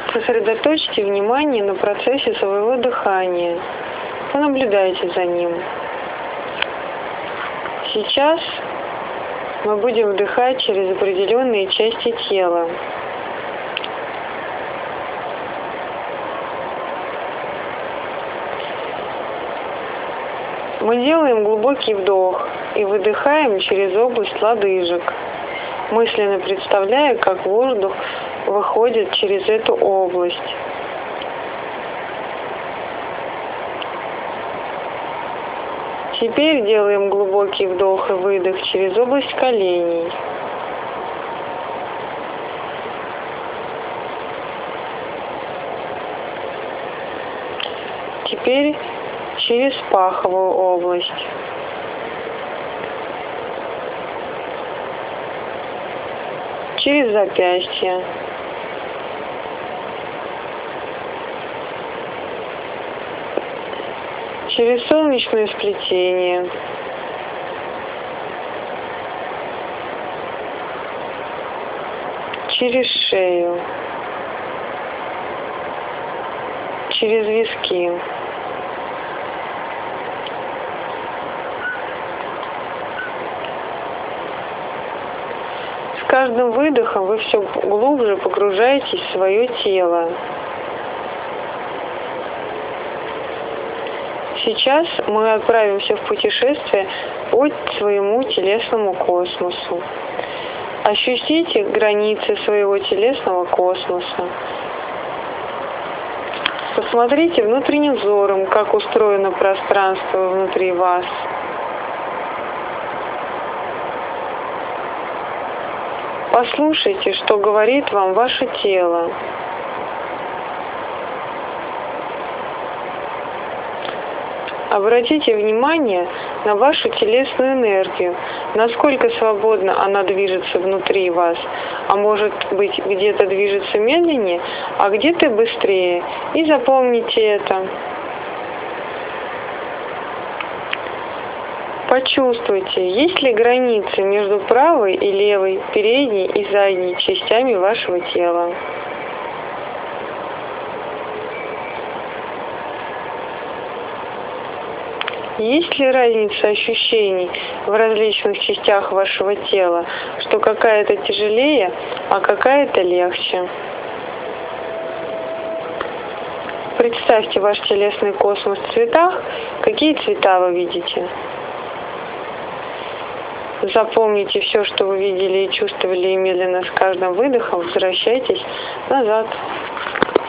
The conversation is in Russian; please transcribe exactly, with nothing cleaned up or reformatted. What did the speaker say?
Сосредоточьте внимание на процессе своего дыхания. Понаблюдайте за ним. Сейчас мы будем вдыхать через определенные части тела. Мы делаем глубокий вдох и выдыхаем через область лодыжек, мысленно представляя, как воздух выходит через эту область. Теперь делаем глубокий вдох и выдох через область коленей. Теперь через паховую область. Через запястье. Через солнечное сплетение. Через шею. Через виски. С каждым выдохом вы все глубже погружаетесь в свое тело. Сейчас мы отправимся в путешествие по своему телесному космосу. Ощутите границы своего телесного космоса. Посмотрите внутренним взором, как устроено пространство внутри вас. Послушайте, что говорит вам ваше тело. Обратите внимание на вашу телесную энергию, насколько свободно она движется внутри вас, а может быть где-то движется медленнее, а где-то быстрее. И запомните это. Почувствуйте, есть ли границы между правой и левой, передней и задней частями вашего тела. Есть ли разница ощущений в различных частях вашего тела, что какая-то тяжелее, а какая-то легче? Представьте ваш телесный космос в цветах. Какие цвета вы видите? Запомните все, что вы видели и чувствовали, и медленно с каждым выдохом возвращайтесь назад.